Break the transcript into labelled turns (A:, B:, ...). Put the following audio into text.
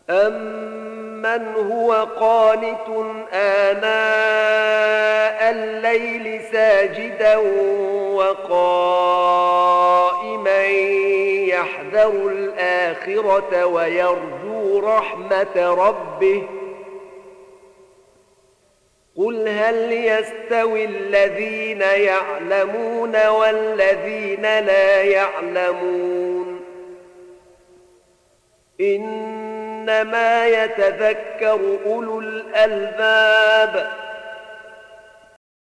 A: أَمَّنْ هُوَ قَانِتٌ آنَاءَ اللَّيْلِ سَاجِدًا وَقَائِمًا يَحْذَرُ الْآخِرَةَ وَيَرْجُو رَحْمَةَ رَبِّهِ قُلْ هَلْ يَسْتَوِي الَّذِينَ يَعْلَمُونَ وَالَّذِينَ لَا يَعْلَمُونَ إِنَّمَا يَتَذَكَّرُ أُولُو الْأَلْبَابِ